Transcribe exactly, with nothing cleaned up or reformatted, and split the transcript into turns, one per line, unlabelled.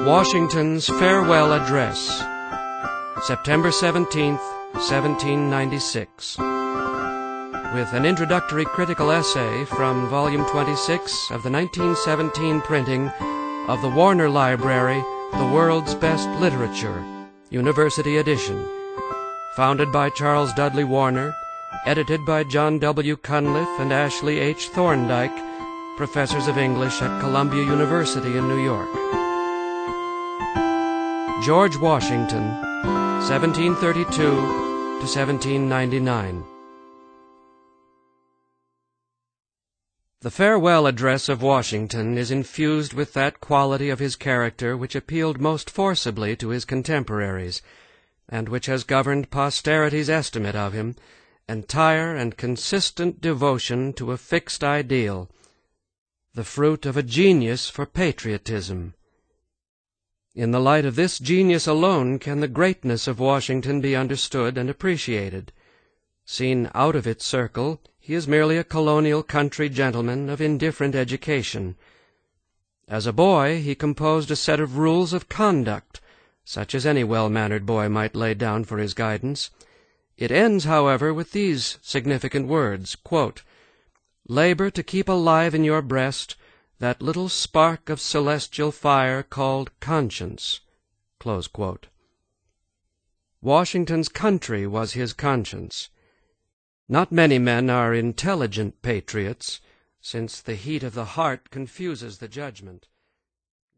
Washington's Farewell Address, September seventeenth, seventeen ninety-six. With an introductory critical essay from Volume twenty-six of the nineteen seventeen printing of the Warner Library, The World's Best Literature, University Edition, founded by Charles Dudley Warner, edited by John W. Cunliffe and Ashley H. Thorndike, professors of English at Columbia University in New York. George Washington, seventeen thirty-two to seventeen ninety-nine. The farewell address of Washington is infused with that quality of his character which appealed most forcibly to his contemporaries, and which has governed posterity's estimate of him, entire and consistent devotion to a fixed ideal, the fruit of a genius for patriotism. In the light of this genius alone can the greatness of Washington be understood and appreciated. Seen out of its circle, he is merely a colonial country gentleman of indifferent education. As a boy, he composed a set of rules of conduct, such as any well-mannered boy might lay down for his guidance. It ends, however, with these significant words, quote, "Labor to keep alive in your breast that little spark of celestial fire called conscience." Close quote. Washington's country was his conscience. Not many men are intelligent patriots, since the heat of the heart confuses the judgment.